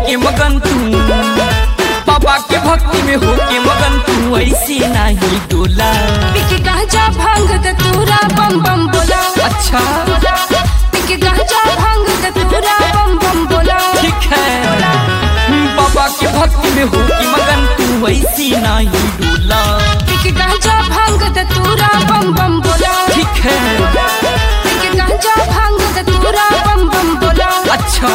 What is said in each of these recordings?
होके मगन तू, बाबा के भक्ति में होके मगन तू, ऐसे नहीं डोला। पिके गांजा भांग धतूरा बम बम बोला। अच्छा पिके गांजा भांग धतूरा बम बम बोला। ठीक है, बाबा के भक्ति में होके मगन तू, ऐसे नहीं डोला। पिके गांजा भांग धतूरा बम बम बोला। ठीक है, पिके गांजा भांग धतूरा बम बम बोला। अच्छा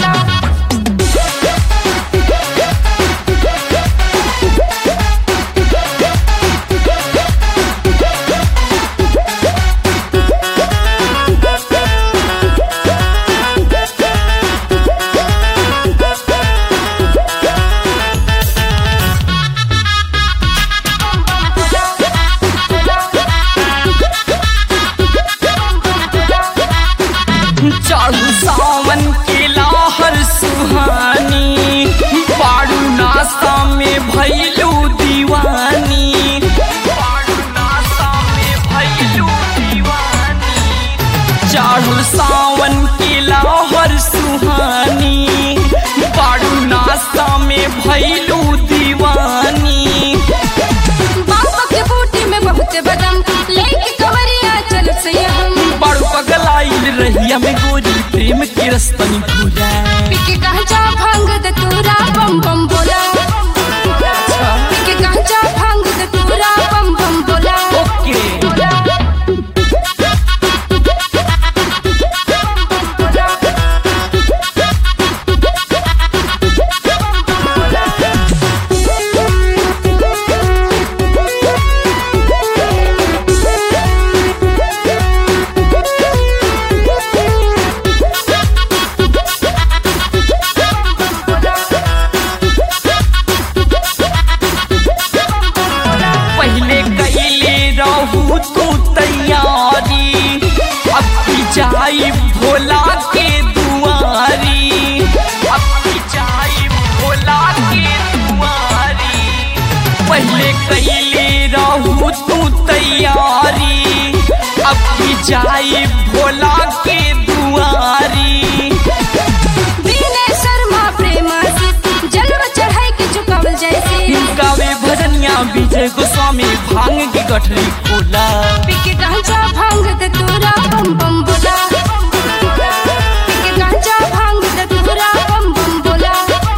चालू सावन के लाहर सुहानी, पाड़ू नासा में भैलू दीवानी, पाड़ू नासा में भैलू दीवानी। चालू सावन के लाहर सुहानी, पाड़ू नासा में भैलू दीवानी। बाबा के बूटी में बहुत बदम, लेके कवरिया चल सैया हम। बड़ पगलाइल रहिया में गोरी, प्रेम के रस्तनी भूला। पिके गांजा भांग धतूरा बम बम बोला। पिके गांजा भांग धतूरा बम बम बोला। ओके तू तैयारी, अब की जाई भोला के दुआरी, अब की जाई भोला के दुआरी। पहले कैले रहू तू तैयारी, अब की जाई भोला के दुआरी। विनय शर्मा प्रेम जलवा चढ़ाई के चुकावल जैसे, गावे भजनिया विजय गोस्वामी भांग की गठरी खोला। पिके गांजा भांग धतूरा बम बम बोला। पिके गांजा भांग धतूरा बम बम बोला।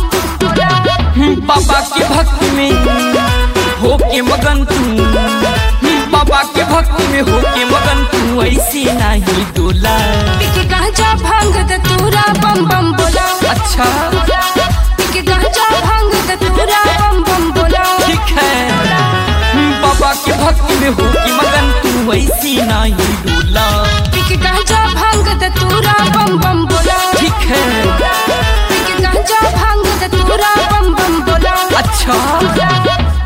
बाबा के भक्ति में होके मगन तू, बाबा के भक्ति में होके मगन तू, ऐसे नहीं डोला। पिके गांजा भांग धतूरा बम बम बोला। अच्छा पिके गांजा भांग धतूरा बम बम बोला। ठीक है, बाबा के भक्ति में होके मगन तू, ऐसे नहीं डोला। पिके गांजा भांग धतूरा बम बम बोला। ठीक है, पिके गांजा भांग धतूरा बम बम बोला। अच्छा